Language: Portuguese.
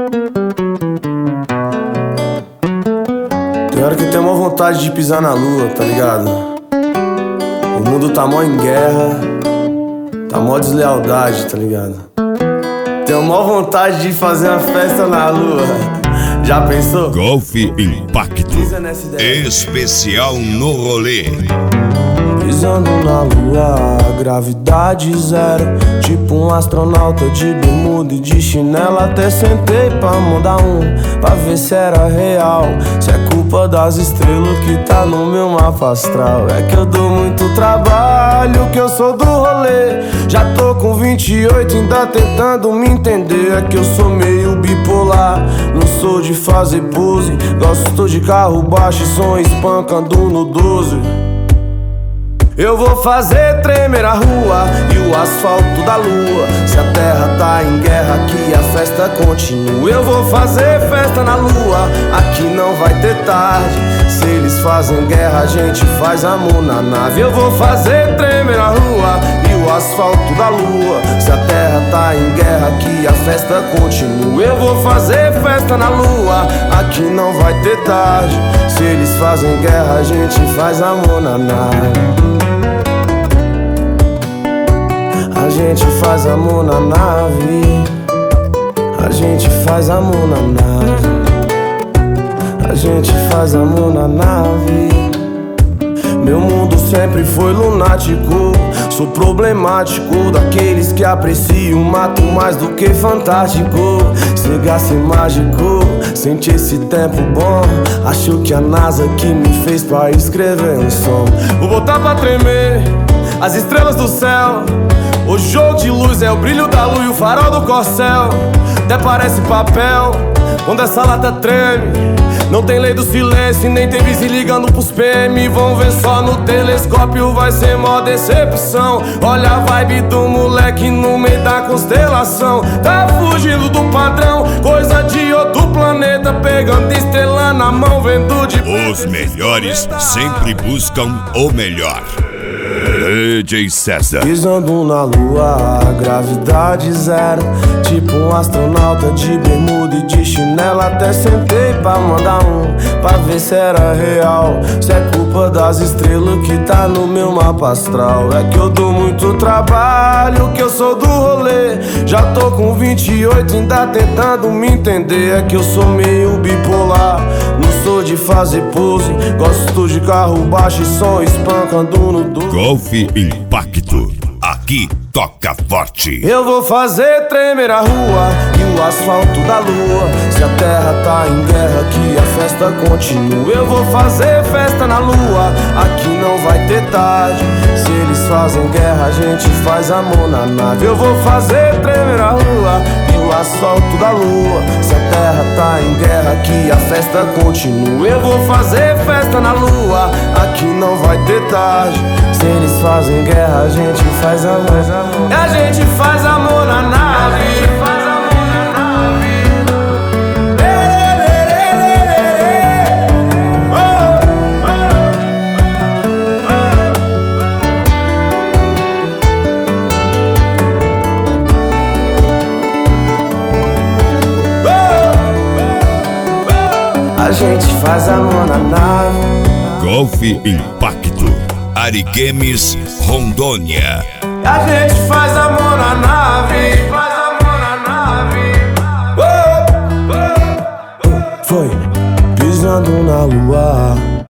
Tem hora que eu tenho uma vontade de pisar na lua, tá ligado? O mundo tá mó em guerra, tá mó deslealdade, tá ligado? Tenho mó vontade de fazer uma festa na lua. Já pensou? Golf Impacto especial no rolê. Pisando na lua, gravidade zero, tipo um astronauta de bermuda e de chinela. Até sentei pra mandar pra ver se era real, se é culpa das estrelas que tá no meu mapa astral. É que eu dou muito trabalho, que eu sou do rolê. Já tô com 28, ainda tentando me entender. É que eu sou meio bipolar, não sou de fazer pose. Gosto de carro baixo e som espancando no 12. Eu vou fazer tremer a rua e o asfalto da lua. Se a terra tá em guerra, aqui a festa continua. Eu vou fazer festa na lua, aqui não vai ter tarde. Se eles fazem guerra, a gente faz amor na nave. Eu vou fazer tremer a rua e o asfalto da lua. Se a terra tá em guerra, aqui a festa continua. Eu vou fazer festa na lua, aqui não vai ter tarde. Se eles fazem guerra, a gente faz amor na nave. A gente faz amor na nave. A gente faz amor na nave. A gente faz amor na nave. Meu mundo sempre foi lunático. Sou problemático, daqueles que apreciam mato mais do que fantástico. Chega ser mágico, sente esse tempo bom. Acho que a NASA que me fez pra escrever um som. Vou botar pra tremer as estrelas do céu. O jogo de luz é o brilho da lua e o farol do corcel. Até parece papel quando essa lata treme. Não tem lei do silêncio e nem tem vizinho ligando pros PM. Vão ver só no telescópio, vai ser mó decepção. Olha a vibe do moleque no meio da constelação. Tá fugindo do padrão, coisa de outro planeta. Pegando estrela na mão, vendo de... Os melhores sempre buscam o melhor. DJ César. Pisando na lua, gravidade zero, tipo um astronauta de bermuda e de chinela. Até sentei pra mandar pra ver se era real, se é culpa das estrelas que tá no meu mapa astral. É que eu dou muito trabalho, que eu sou do rolê. Já tô com 28, ainda tentando me entender. É que eu sou meio bipolar, não sou de fazer pose. Gosto de carro baixo e som espancando no 12. Golf Impacto, aqui toca forte. Eu vou fazer tremer a rua e o asfalto da lua. Se a terra tá em guerra, aqui a festa continua. Eu vou fazer festa na lua, aqui não vai ter tarde. Se eles fazem guerra, a gente faz amor na nave. Eu vou fazer tremer a rua e o asfalto da lua. Se a terra tá em guerra, aqui a festa continua. Eu vou fazer festa na lua, aqui não vai ter tarde. Se eles fazem guerra, a gente faz amor. E a gente faz amor na nave. A gente faz amor na nave. Golf Impacto, Ariquemes, Rondônia. A gente faz amor na nave. Faz amor na nave. Foi pisando na lua.